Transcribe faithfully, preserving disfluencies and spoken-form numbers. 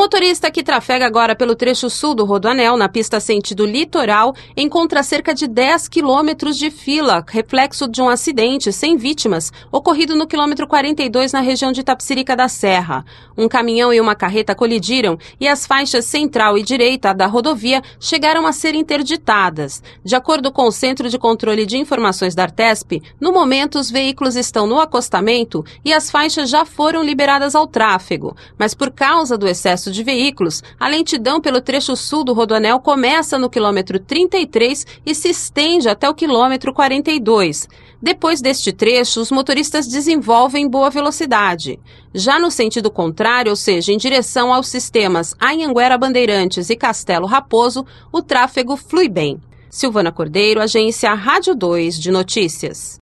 motorista que trafega agora pelo trecho sul do Rodoanel, na pista sentido litoral, encontra cerca de dez quilômetros de fila, reflexo de um acidente sem vítimas, ocorrido no quilômetro quarenta e dois, na região de Itapecerica da Serra. Um caminhão e uma carreta colidiram e as faixas central e direita da rodovia chegaram a ser interditadas. De acordo com o Centro de Controle de Informações da Artesp, no momento os veículos estão no acostamento e as faixas já foram liberadas ao tráfego, mas por causa do excesso de veículos, a lentidão pelo trecho sul do Rodoanel começa no quilômetro trinta e três e se estende até o quilômetro quarenta e dois. Depois deste trecho, os motoristas desenvolvem boa velocidade. Já no sentido contrário, ou seja, em direção aos sistemas Anhanguera Bandeirantes e Castelo Raposo, o tráfego flui bem. Silvana Cordeiro, Agência Rádio dois de Notícias.